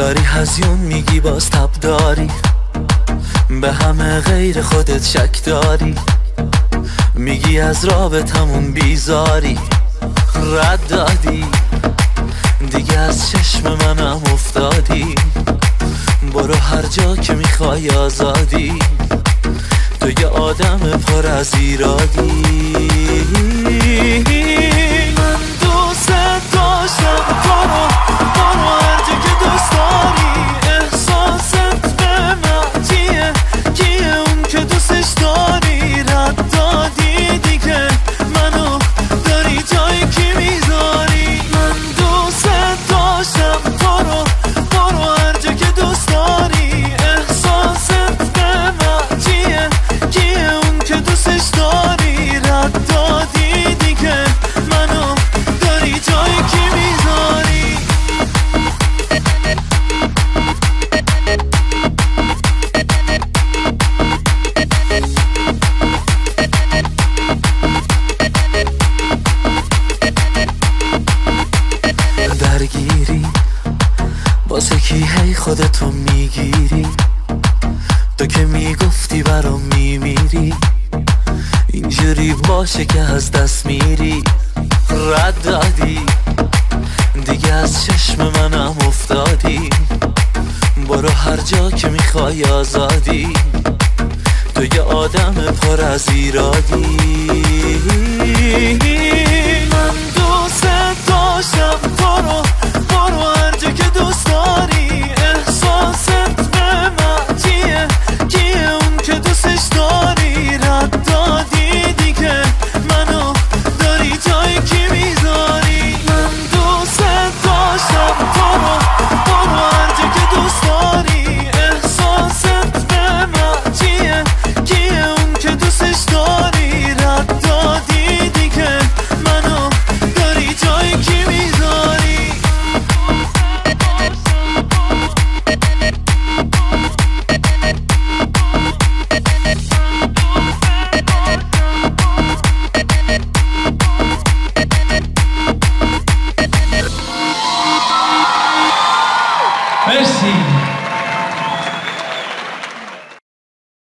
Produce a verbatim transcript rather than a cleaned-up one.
داری هزیون میگی باز تب داری، به همه غیر خودت شک داری، میگی از رابطمون بیزاری، رد دادی دیگه از چشم منم افتادی، برو هر جا که میخوای آزادی، تو یه آدم پر از ایرادی. من دوست داشتم برو برو هر جا که دوست داری، احساست به من چیه کیه اون که دوستش داری، رد دادی دیگه منو داری جایی که میذاری. من دوست داشتم برو برو هر جا که دوست داری، احساست به من چیه کیه اون که دوستش داری، رد دادی دیگه منو داری جایی که میذاری. درگیری واسه کی هی خودتو میگیری، تو که میگفتی برام میمیری، اینجوری باشه که از دست میری، رد دادی دیگه از چشم منم افتادی، برو هر جا که میخوای آزادی، تو یه آدم پر از ایرادی. من دوست داشتم برو برو هر جا که دوست داری، احساست به من چیه کیه اون که دوستش داری، رد دادی دیگه منو داری جایی که میذاری. من دوست داشتم برو برو هر جا که دوست داری، احساست به من چیه کیه اون که دوستش داری، رد دادی دیگه منو داری جایی که میذاری. مرسی.